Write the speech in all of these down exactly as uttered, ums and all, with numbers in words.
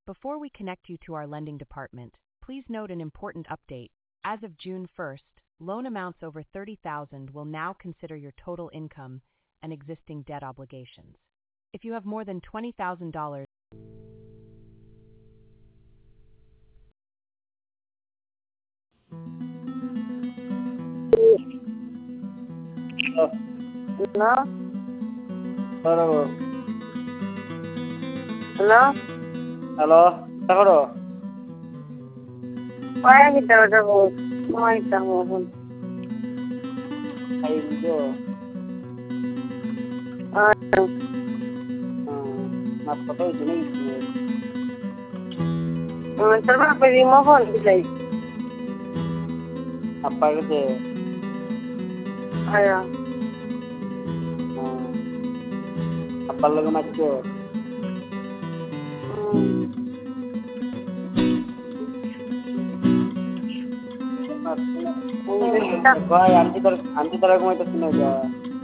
Before we connect you to our lending department, please note an important update. As of June first, loan amounts over thirty thousand dollars will now consider your total income and existing debt obligations. If you have more than twenty thousand dollars, Hello? Hello. Hello? Hello. Hello. Why kita ada bos? Mau kita mohon. Ayo video. Ah, Hmm. Mas foto itu nih. ah, terus apa di mohon kita? Apa gitu? Ayo. Hmm. Apa lagi macam? Hmm. Gua anti ter anti ter aku itu sini aja.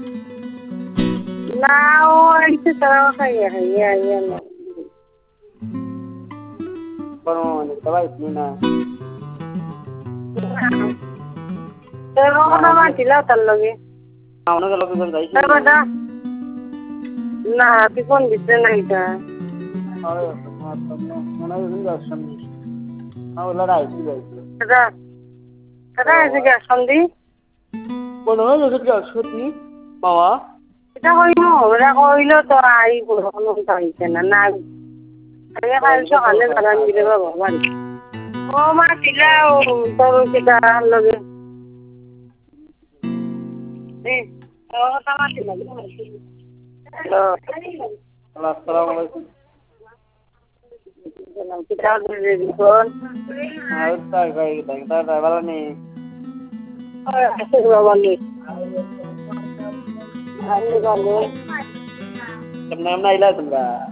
Now, itu tahu kayak ya ya. Kalau ini kita baik nih nah. Terus apa mati lah terlagi? Nah, orang kalau kita baik. Terus ada? Nah, tapi pun bisa naik dah. Oh, mana itu enggak sandi. Aku lari sih baik. Terus, terus juga sandi? Mana itu juga sandi? Bawa? Kita kau mau, kita kau ilo tu air pun kalau kita ikan nana. Saya kalau soalnya kalau ni kita bawa balik. Oh, mati lah, terus kita lagi. Eh, oh, tak mati lagi. Oh. Assalamualaikum. Kita ada di phone. Ah, kita kayak kita kita travel nih. Oh, asal bawa ni. Ani bawa. Sebenarnya ilah tu enggak.